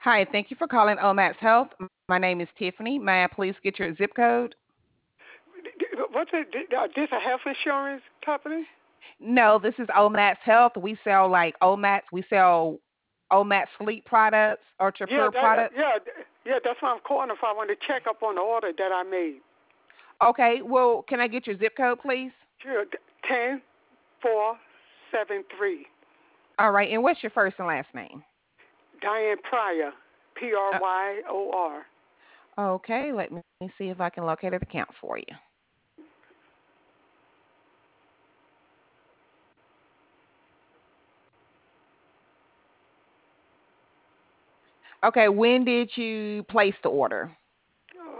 Hi, thank you for calling Omax Health. My name is Tiffany. May I please get your zip code? What's it? This a health insurance company? No, this is Omax Health. We sell like Omax. We sell Omax sleep products, Yeah, Ultrapure products. yeah. That's why I'm calling if I want to check up on the order that I made. Okay, well, can I get your zip code, please? Sure, 10473. All right, and what's your first and last name? Diane Pryor, Uh, Pryor. okay, let me see if I can locate an account for you. Okay, when did you place the order? Oh,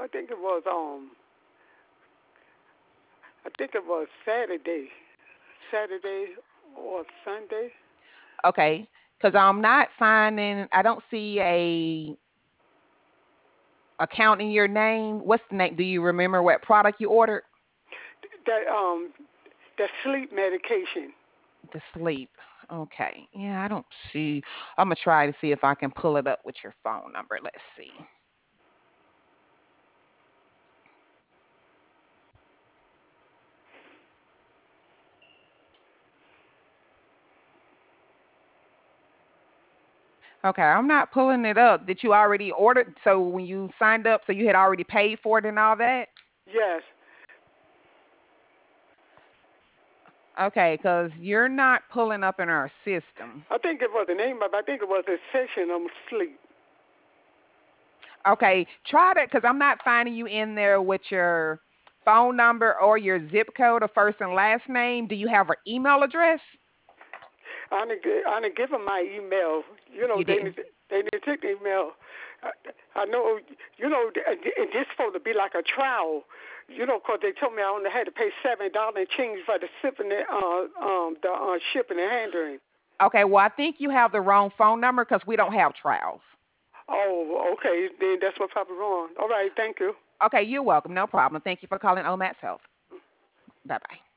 I think it was Saturday or Sunday. Okay, because I'm not finding, I don't see a account in your name. What's the name? Do you remember what product you ordered? That the sleep medication. The sleep. Okay. Yeah, I don't see. I'm gonna try to see if I can pull it up with your phone number. Let's see. Okay, I'm not pulling it up. Did you already order? So when you signed up, so you had already paid for it and all that? Yes, Okay, because you're not pulling up in our system. I think it was the name of. I think it was a session of sleep. Okay, try that because I'm not finding you in there with your phone number or your zip code or first and last name. Do you have an email address? I didn't give them my email. You know, You didn't. they didn't take the email. I know, you know, and this supposed to be like a trial. You know, 'cause they told me I only had to pay $7 and change for the shipping and handling. Okay, well, I think you have the wrong phone number because we don't have trials. Oh, okay, then that's what probably wrong. All right, thank you. Okay, you're welcome. No problem. Thank you for calling Omax Health. Bye bye.